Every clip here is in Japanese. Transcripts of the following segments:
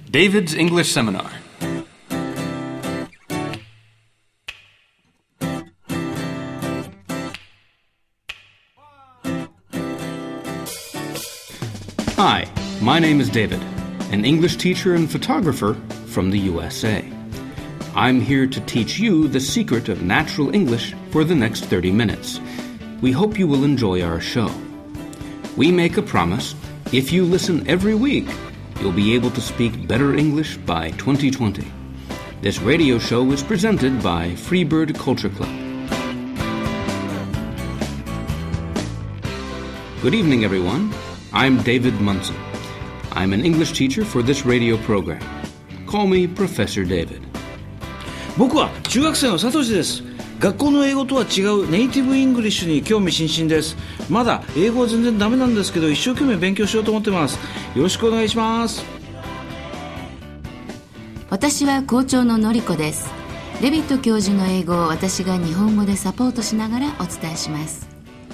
David's English Seminar. Hi, my name is David, an English teacher and photographer from the USA. I'm here to teach you the secret of natural English for the next 30 minutes. We hope you will enjoy our show. We make a promise: if you listen every week, you'll be able to speak better English by 2020. This radio show is presented by Freebird Culture Club. Good evening, everyone. I'm David Munson. I'm an English teacher for this radio program. Call me Professor David. 僕は中学生のサトシです。学校の英語とは違うネイティブイングリッシュに興味津々です。まだ英語は全然ダメなんですけど、一生懸命勉強しようと思ってます。よろしくお願いします。 私は校長ののりこです。デビッド教授の英語を私が日本語でサポートしながらお伝えします。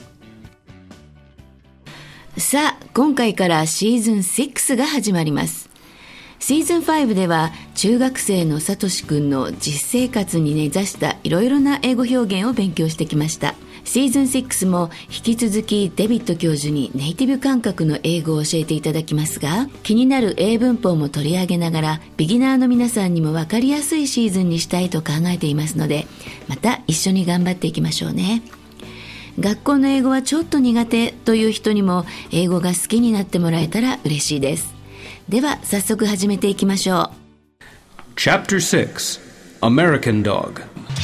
さあ、今回からシーズン6が始まります。シーズン5では中学生のさとしくんの実生活に根ざしたいろいろな英語表現を勉強してきました。シーズン6も引き続きデビッド教授にネイティブ感覚の英語を教えていただきますが、気になる英文法も取り上げながらビギナーの皆さんにも分かりやすいシーズンにしたいと考えていますので、また一緒に頑張っていきましょうね。学校の英語はちょっと苦手という人にも英語が好きになってもらえたら嬉しいです。では早速始めていきましょう。 Chapter 6 American Dog.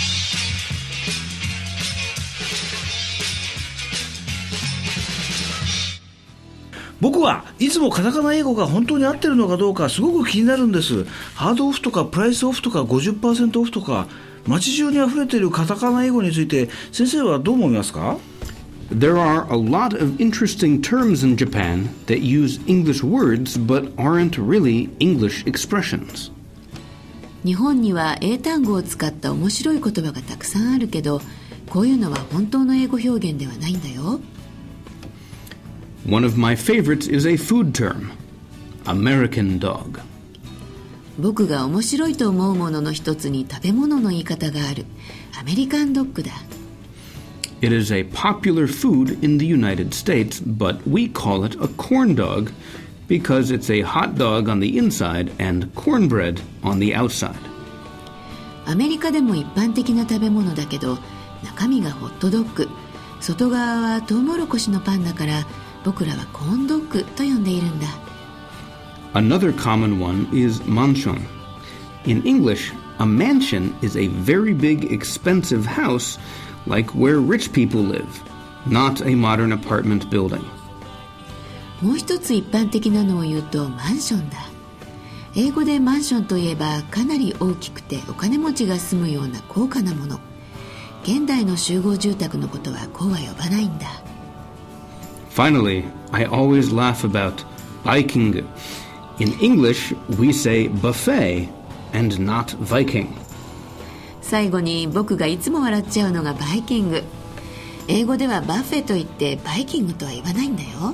僕はいつもカタカナ英語が本当に合ってるのかどうかすごく気になるんです。ハードオフとかプライスオフとか 50% オフとか街中に溢れているカタカナ英語について先生はどう思いますか？ There are a lot of interesting terms in Japan that use English words but aren't really English expressions. 日本には英単語を使った面白い言葉がたくさんあるけど、こういうのは本当の英語表現ではないんだよ。 One of my favorites is a food term, American dog. 僕が面白いと思うものの一つに食べ物の言い方がある。アメリカンドッグだ。 It is a popular food in the United States, but we call it a corn dog because it's a hot dog on the inside and cornbread on the outside. アメリカでも一般的な食べ物だけど、中身がホットドッグ、外側はトウモロコシのパンだから、僕らはコーンドッグと呼んでいるんだ。 Another common one is mansion. In English, a mansion is a very big, expensive house like where rich people live, not a modern apartment building. もう一つ一般的なのを言うとマンションだ。英語でマンションといえばかなり大きくてお金持ちが住むような高価なもの。現代の集合住宅のことはこうは呼ばないんだ。 Finally, I always laugh about Viking. In English, we say buffet and not Viking. 最後に僕がいつも笑っちゃうのがバイキング。英語ではバッフェと言ってバイキングとは言わないんだよ。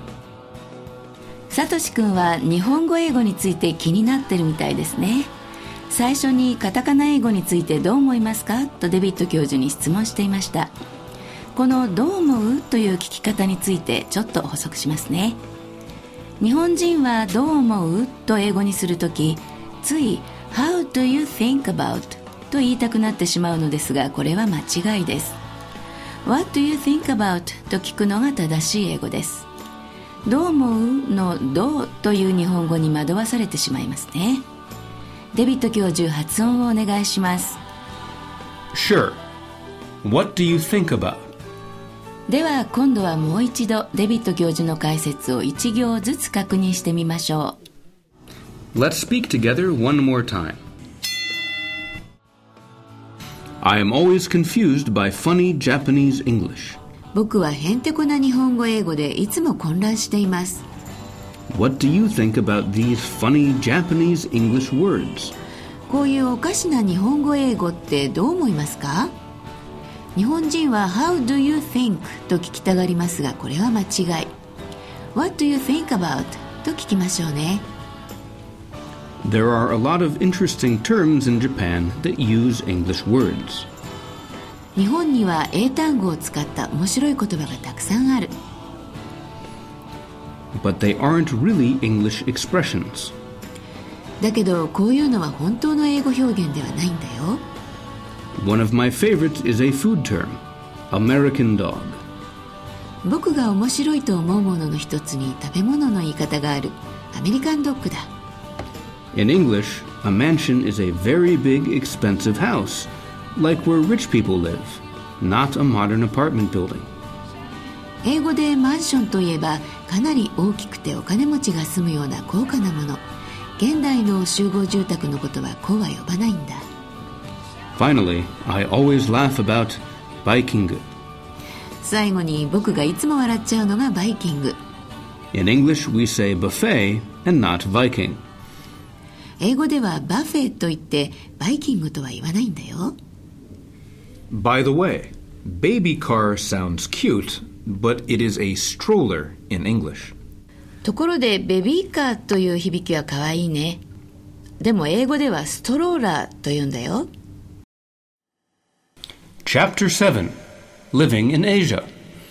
さとしくんは日本語英語について気になってるみたいですね。最初にカタカナ英語についてどう思いますかとデビッド教授に質問していました。このどう思うという聞き方についてちょっと補足しますね。日本人はどう思うと英語にするとき、つい How do you think about と言いたくなってしまうのですが、これは間違いです。What do you think about と聞くのが正しい英語です。どう思うのどうという日本語に惑わされてしまいますね。デビッド教授、発音をお願いします。 Sure. What do you think about? では今度はもう一度デビッド教授の解説を一行ずつ確認してみましょう。Let's speak together one more time. I am always confused by funny Japanese English. 僕はへんてこな日本語英語でいつも混乱しています。 What do you think about these funny Japanese English words? こういうおかしな日本語英語ってどう思いますか？日本人は How do you think と聞きたがりますが、これは間違い。What do you think about と聞きましょうね。 There are a lot of interesting terms in Japan that use English words. 日本には英単語を使った面白い言葉がたくさんある。 But they aren't really English expressions. だけどこういうのは本当の英語表現ではないんだよ。 One of my favorites is a food term, American dog. 僕が面白いと思うものの一つに食べ物の言い方がある。アメリカンドッグだ。 In English, a mansion is a very big, expensive house, like where rich people live, not a modern apartment building. 英語でマンションといえばかなり大きくてお金持ちが住むような高価なもの。現代の集合住宅のことはこうは呼ばないんだ。 Finally, I always laugh about Viking. 最後に僕がいつも笑っちゃうのがバイキング。 In English, we say buffet and not Viking. 英語ではバフェと言ってバイキングとは言わないんだよ。 By the way, baby car sounds cute, but it is a stroller in English. ところでベビーカーという響きはかわいいね。でも英語ではストローラーと言うんだよ。 Chapter 7, Living in Asia.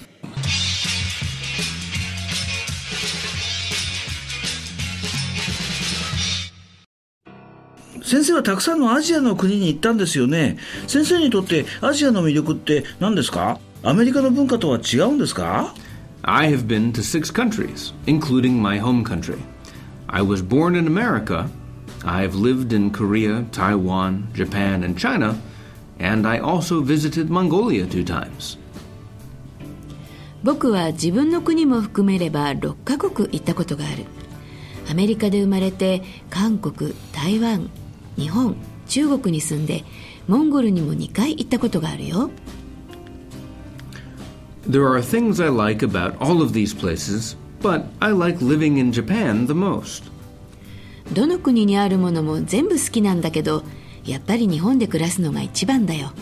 先生はたくさんのアジアの国に行ったんですよね。先生にとってアジアの魅力って何ですか？アメリカの文化とは違うんですか？ I have been to 6 countries, including my home country. I was born in America. I've lived in Korea, Taiwan, Japan, and China, and I also visited Mongolia 2 times. 僕は自分の国も含めれば6カ国行ったことがある。アメリカで生まれて韓国、台湾、日本、中国に住んでモンゴルにも2回行ったことがあるよ。 There are things I like about all of these places, but I like living in Japan the most. どの国にあるものも全部好きなんだけど、やっぱり日本で暮らすのが一番だよ。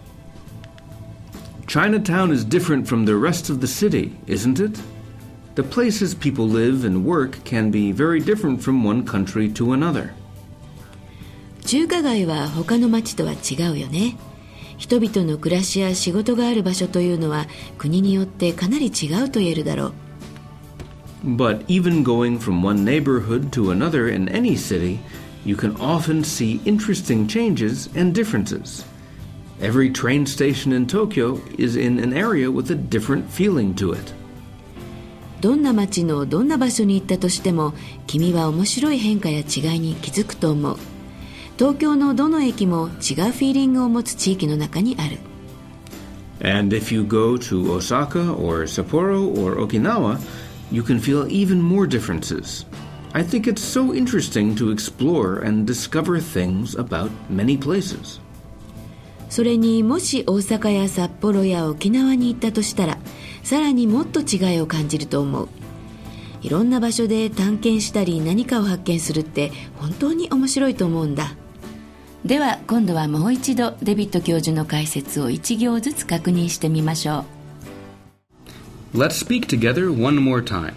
Chinatown is different from the rest of the city, isn't it? The places people live and work can be very different from one country to another. 中華街は他の街とは違うよね。人々の暮らしや仕事がある場所というのは国によってかなり違うと言えるだろう。 But even going from one neighborhood to another in any city, you can often see interesting changes and differences. Every train station in Tokyo is in an area with a different feeling to it. どんな街のどんな場所に行ったとしても、君は面白い変化や違いに気づくと思う。東京のどの駅も違うフィーリングを持つ地域の中にある。 And if you go to Osaka or Sapporo or Okinawa, you can feel even more differences. I think it's so interesting to explore and discover things about many places. それにもし大阪や札幌や沖縄に行ったとしたら、さらにもっと違いを感じると思う。いろんな場所で探検したり何かを発見するって本当に面白いと思うんだ。では今度はもう一度デビッド教授の解説を1行ずつ確認してみましょう。Let's speak together one more time.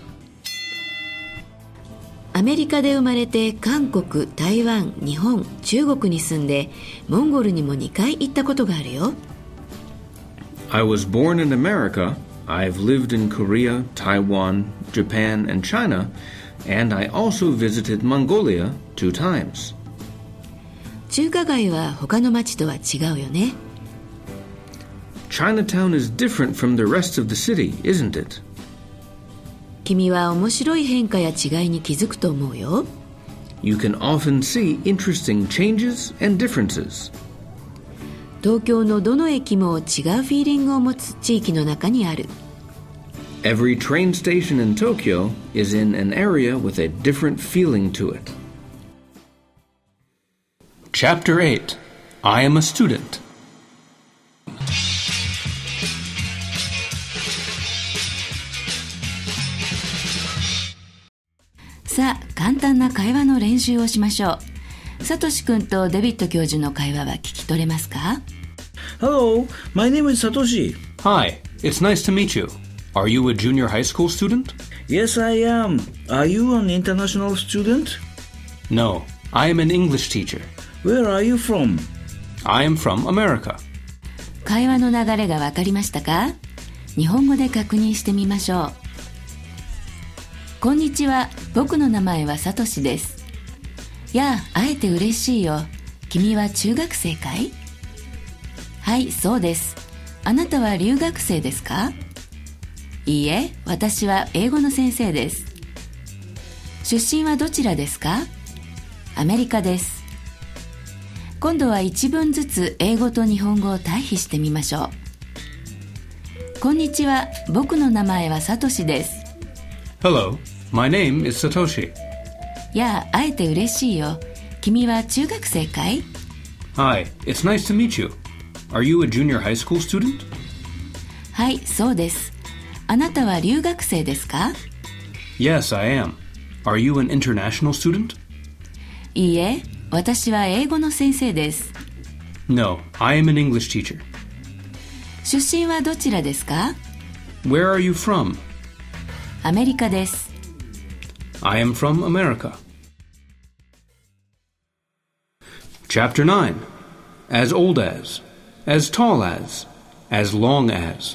アメリカで生まれて韓国、台湾、日本、中国に住んでモンゴルにも2回行ったことがあるよ。 I was born in America. I've lived in Korea, Taiwan, Japan, and China, and I also visited Mongolia 2 times. 中華街は他の街とは違うよね。 Chinatown is different from the rest of the city, isn't it? 君は面白い変化や違いに気づくと思うよ。 You can often see interesting changes and differences. 東京のどの駅も違うフィーリングを持つ地域の中にある。 Every train station in Tokyo is in an area with a different feeling to it. Chapter 8. I am a student. さあ、簡単な会話の練習をしましょう。サトシ君とデビッド教授の会話は聞き取れますか？ Hello, my name is Satoshi. Hi, it's nice to meet you. Are you a junior high school student? Yes, I am. Are you an international student? No, I am an English teacher. Where are you from? I am from America. 会話の流れがわかりましたか？日本語で確認してみましょう。こんにちは、僕の名前はサトシです。やあ、会えて嬉しいよ。君は中学生かい？はい、そうです。あなたは留学生ですか？いいえ、私は英語の先生です。出身はどちらですか？アメリカです。今度は一文ずつ英語と日本語を対比してみましょう。こんにちは、僕の名前はサトシです。 Hello, my name is Satoshi. やあ、会えて嬉しいよ。君は中学生かい？ Hi, it's nice to meet you. Are you a junior high school student? はい、そうです。あなたは留学生ですか？ Yes, I am. Are you an international student? いいえ、私は英語の先生です。 No, I am an English teacher. 出身はどちらですか？ Where are you from? アメリカです。 I am from America. Chapter 9. As old as tall as long as.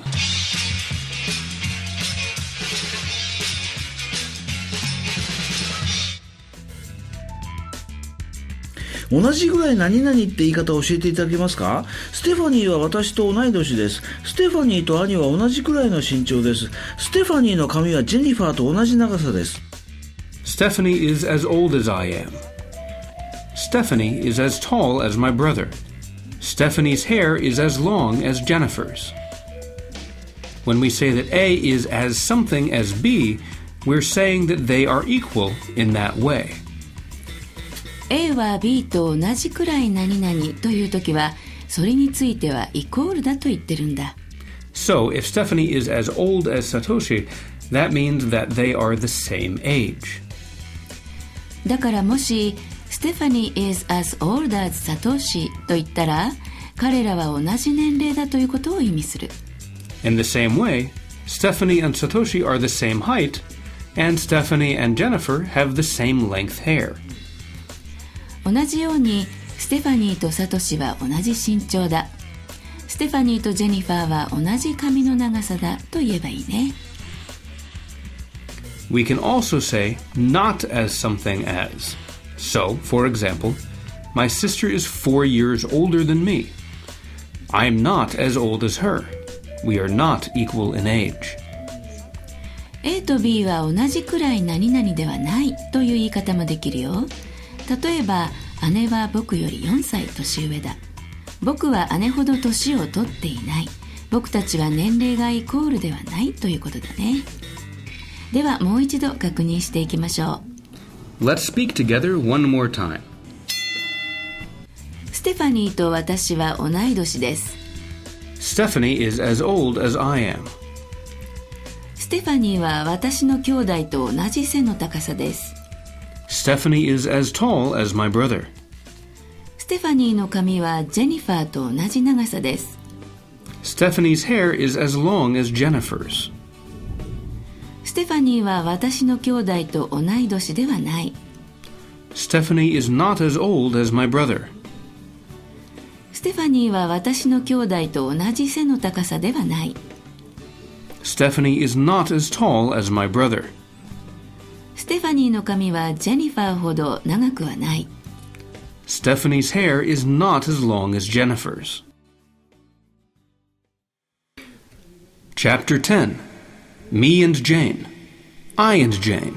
同じぐらい何々って言い方を教えていただけますか？ステファニーは私と同い年です。ステファニーと兄は同じくらいの身長です。ステファニーの髪はジェニファーと同じ長さです。 Stephanie is as old as I am. Stephanie is as tall as my brother. Stephanie's hair is as long as Jennifer's. When we say that A is as something as B, we're saying that they are equal in that way. A は B と同じくらい何々というときは、それについてはイコールだと言ってるんだ。 So, if Stephanie is as old as Satoshi, that means that they are the same age. だからもし、Stephanie is as old as Satoshi と言ったら、彼らは同じ年齢だということを意味する。 In the same way, Stephanie and Satoshi are the same height, and Stephanie and Jennifer have the same length hair. 同じようにステファニーとサトシは同じ身長だ。ステファニーとジェニファーは同じ髪の長さだと言えばいいね。 We can also say not as something as. So, for example, my sister is 4 years older than me. I'm not as old as her. We are not equal in age. A と B は同じくらい何々ではないという言い方もできるよ。例えば、姉は僕より4歳年上だ。僕は姉ほど年を取っていない。僕たちは年齢がイコールではないということだね。ではもう一度確認していきましょう。 Let's speak together one more time. ステファニーと私は同い年です。 Stephanie is as old as I am. ステファニーは私の兄弟と同じ背の高さです。 Stephanie is as tall as my brother. ステファニーの髪はジェニファーと同じ長さです。 Stephanie's hair is as long as Jennifer's. ステファニーは私の兄弟と同い年ではない。 Stephanie is not as old as my brother. ステファニーは私の兄弟と同じ背の高さではない。 Stephanie is not as tall as my brother. ステファニーの髪はジェニファーほど長くはない。 Stephanie's hair is not as long as Jennifer's. Chapter 10. Me and Jane. I and Jane.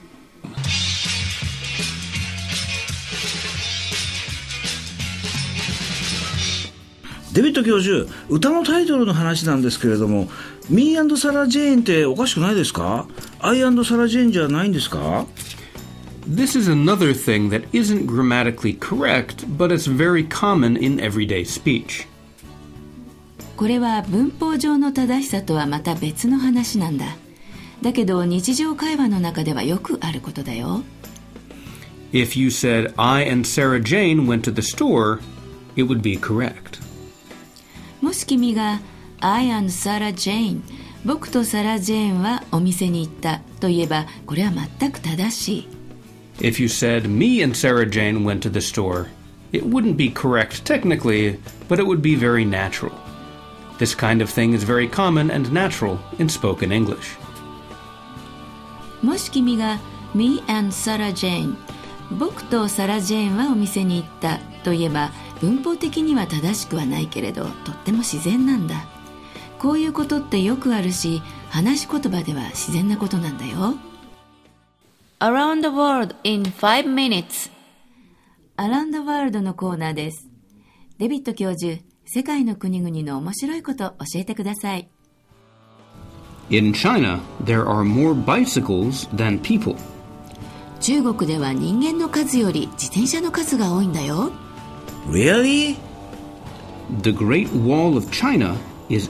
デビッド教授、歌のタイトルの話なんですけれども、Me and Sarah Jane っておかしくないですか？ I and Sarah Jane じゃないんですか？ This is another thing that isn't grammatically correct, but it's very common in everyday speech. これは文法上の正しさとはまた別の話なんだ。だけど日常会話の中ではよくあることだよ。 If you said, I and Sarah Jane went to the store, it would be correct. もし君が I and Sarah Jane 僕とサラ・ジェーンはお店に行ったと言えばこれは全く正しい。 If you said, me and Sarah Jane went to the store, it wouldn't be correct technically, but it would be very natural. This kind of thing is very common and natural in spoken English. もし君が Me and Sarah Jane 僕とサラ・ジェーンはお店に行ったと言えば文法的には正しくはないけれどとっても自然なんだ。こういうことってよくあるし話し言葉では自然なことなんだよ。 Around the World in 5 minutes Around the World のコーナーです。デビッド教授、世界の国々の面白いこと教えてください。 In China, there are more bicycles than people. 中国では人間の数より自転車の数が多いんだよ。 Really? The Great Wall of China is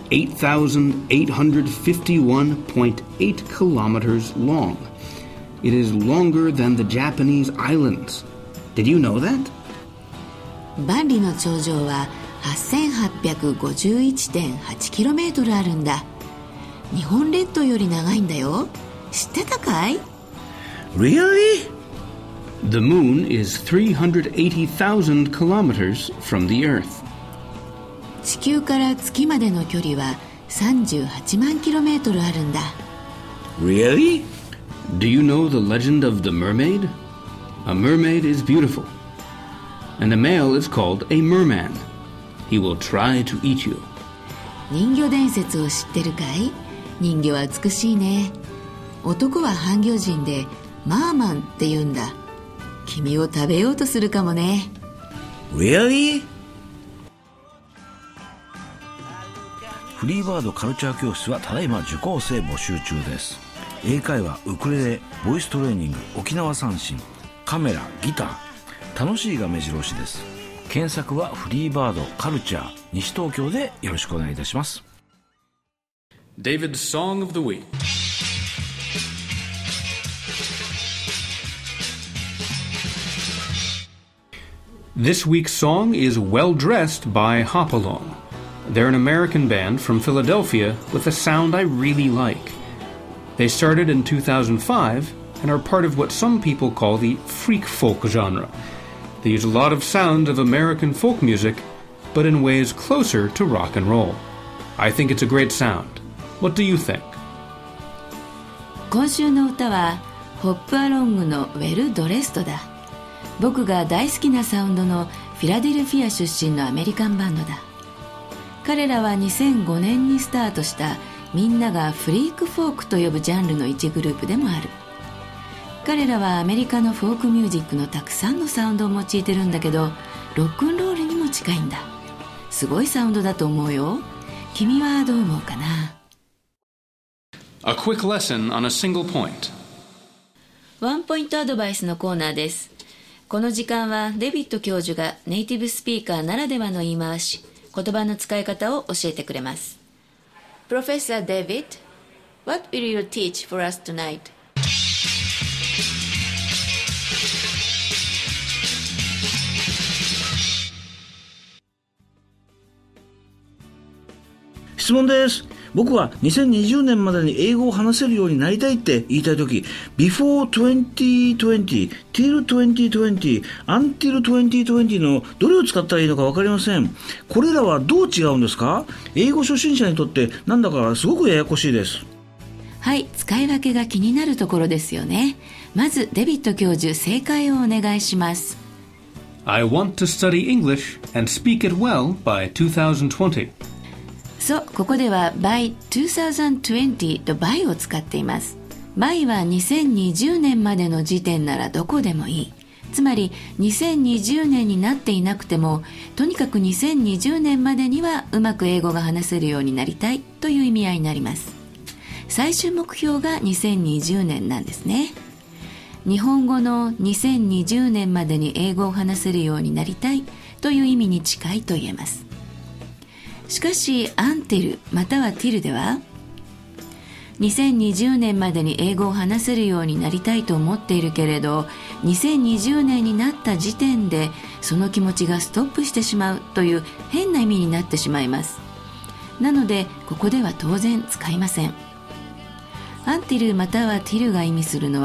8,851.8 kilometers long. It is longer than the Japanese islands. Did you know that? 万里の長城は 8,851.8km あるんだ。日本列島より長いんだよ。知ってたかい？ Really? The moon is 380,000 kilometers from the Earth. 地球から月までの距離は38万 km あるんだ。 Really? Do you know the legend of the mermaid? A mermaid is beautiful, and a male is called a merman. He will try to eat you. 人魚伝説を知ってるかい？人魚は美しいね。男は半魚人でマーマンって言うんだ。君を食べようとするかもね。 Really? フリーバードカルチャー教室はただいま受講生募集中です。英会話、ウクレレ、ボイストレーニング、沖縄三振、カメラ、ギター、楽しいが目白押しです。検索はフリーバードカルチャー西東京でよろしくお願いいたします。 David's Song of the Week. This week's song is Well Dressed by Hopalong. They're an American band from Philadelphia with a sound I really like. They started in 2005 and are part of what some people call the freak folk genre. They use a lot of sounds of American folk music, but in ways closer to rock and roll. I think it's a great sound. What do you think? 今週の歌はホップアロングの Well Dressed だ。僕が大好きなサウンドのフィラデルフィア出身のアメリカンバンドだ。彼らは2005年にスタートしたみんながフリークフォークと呼ぶジャンルの一グループでもある。彼らはアメリカのフォークミュージックのたくさんのサウンドを用いてるんだけどロックンロールにも近いんだ。すごいサウンドだと思うよ。君はどう思うかな？ A quick lesson on a single point. ワンポイントアドバイスのコーナーです。この時間はデビッド教授がネイティブスピーカーならではの言い回し、言葉の使い方を教えてくれます。Professor David, what will you teach for us tonight? 質問です。僕は2020年までに英語を話せるようになりたいって言いたいとき Before 2020 Till 2020 Until 2020 のどれを使ったらいいのか分かりません。これらはどう違うんですか？英語初心者にとってなんだかすごくややこしいです。 はい、使い分けが気になるところですよね。まずデビッド教授、正解をお願いします。 I want to study English and speak it well by 2020. そう、ここでは by 2020と by を使っています。by は2020年までの時点ならどこでもいい。つまり2020年になっていなくてもとにかく2020年までにはうまく英語が話せるようになりたいという意味合いになります。最終目標が2020年なんですね。日本語の2020年までに英語を話せるようになりたいという意味に近いと言えます。しかし until または till では2020年までに英語を話せるようになりたいと思っているけれど2020年になった時点でその気持ちがストップしてしまうという変な意味になってしまいます。なのでここでは当然使いません。until または till が意味するのは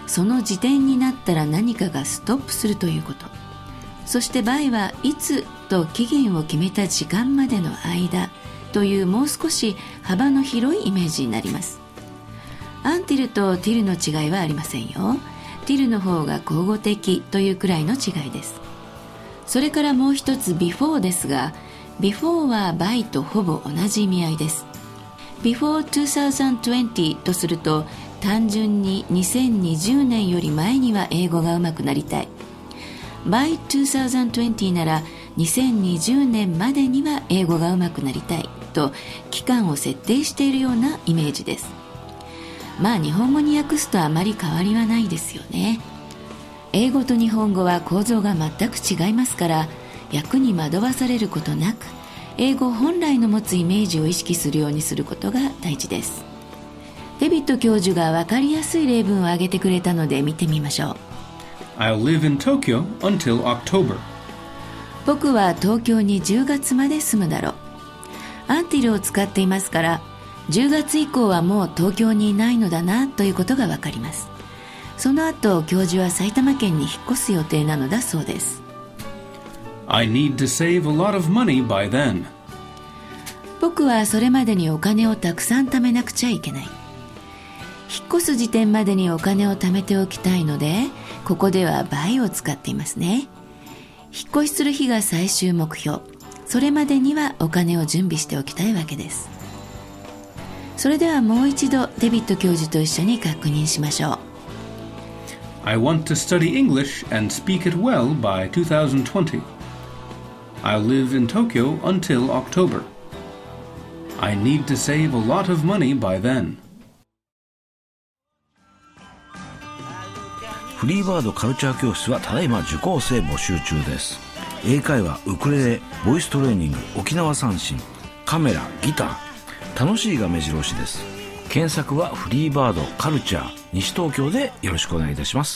その時点になったら何かがストップするということ。そして by はいつと期限を決めた時間までの間というもう少し幅の広いイメージになります。until と till の違いはありませんよ。till の方が口語的というくらいの違いです。それからもう一つ before ですが、before は by とほぼ同じ意味合いです。before 2020とすると単純に2020年より前には英語がうまくなりたい。by 2020なら2020年までには英語がうまくなりたいと期間を設定しているようなイメージです。まあ日本語に訳すとあまり変わりはないですよね。英語と日本語は構造が全く違いますから、訳に惑わされることなく英語本来の持つイメージを意識するようにすることが大事です。デビッド教授が分かりやすい例文を挙げてくれたので見てみましょう。 I'll live in Tokyo until October. 僕は東京に10月まで住むだろう。until を使っていますから10月以降はもう東京にいないのだなということが分かります。その後教授は埼玉県に引っ越す予定なのだそうです。 I need to save a lot of money by then. 僕はそれまでにお金をたくさん貯めなくちゃいけない。引っ越す時点までにお金を貯めておきたいので、ここではbyを使っていますね。引っ越しする日が最終目標。それまでにはお金を準備しておきたいわけです。それではもう一度デビッド教授と一緒に確認しましょう。 I want to study English and speak it well by 2020. I'll live in Tokyo until October. I need to save a lot of money by then. フリーバードカルチャー教室はただいま受講生募集中です。英会話、ウクレレ、ボイストレーニング、沖縄三線、カメラ、ギター、楽しいが目白押しです。検索はフリーバードカルチャー西東京でよろしくお願いいたします。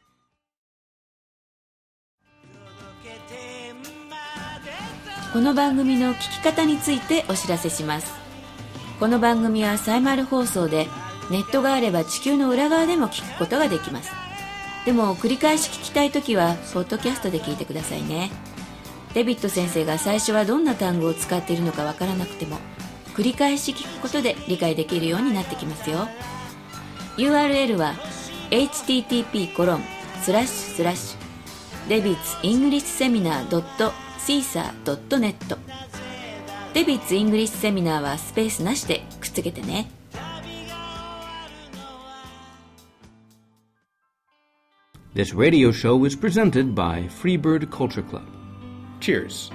この番組の聞き方についてお知らせします。この番組はサイマル放送でネットがあれば地球の裏側でも聞くことができます。でも繰り返し聞きたいときはポッドキャストで聞いてくださいね。デビッド先生が最初はどんな単語を使っているのかわからなくても繰り返し聞くことで理解できるようになってきますよ。 URL は http://debitsenglishseminar.caesar.net デビッツ・イングリッシュセミナーはスペースなしでくっつけてね。 This radio show is presented by Freebird Culture Club. Cheers.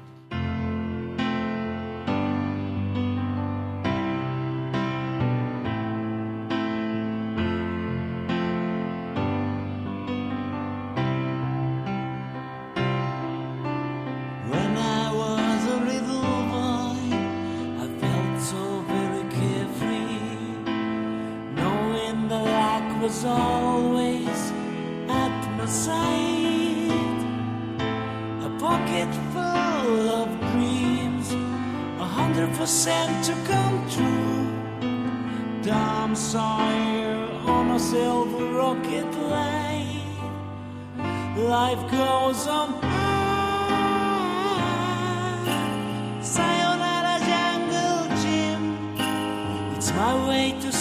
When I was a little boy, I felt so very carefree, knowing the luck was always at my side. A pocket full of dreams, 100% to come true. Tom Sawyer on a silver rocket line. Life goes on. Sayonara Jungle Gym. It's my way to